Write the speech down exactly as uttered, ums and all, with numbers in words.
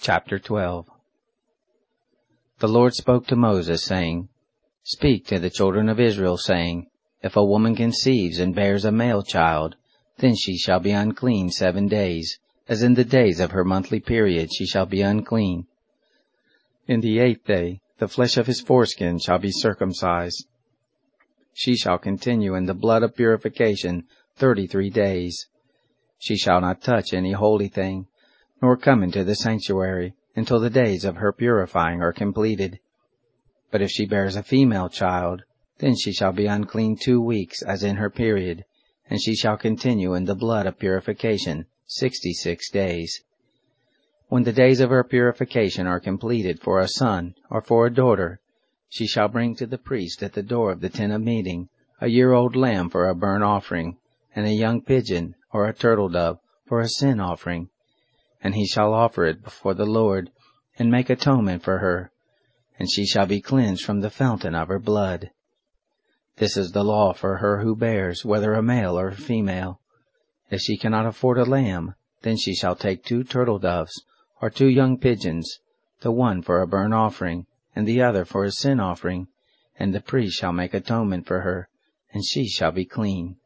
Chapter twelve. The Lord spoke to Moses, saying, Speak to the children of Israel, saying, If a woman conceives and bears a male child, then she shall be unclean seven days, as in the days of her monthly period she shall be unclean. In the eighth day the flesh of his foreskin shall be circumcised. She shall continue in the blood of purification thirty-three days. She shall not touch any holy thing, nor come into the sanctuary, until the days of her purifying are completed. But if she bears a female child, then she shall be unclean two weeks, as in her period, and she shall continue in the blood of purification sixty-six days. When the days of her purification are completed for a son or for a daughter, she shall bring to the priest at the door of the tent of meeting a year-old lamb for a burnt offering, and a young pigeon or a turtle-dove for a sin offering. And he shall offer it before the Lord, and make atonement for her, and she shall be cleansed from the fountain of her blood. This is the law for her who bears, whether a male or a female. If she cannot afford a lamb, then she shall take two turtle-doves, or two young pigeons, the one for a burnt offering, and the other for a sin offering, and the priest shall make atonement for her, and she shall be clean.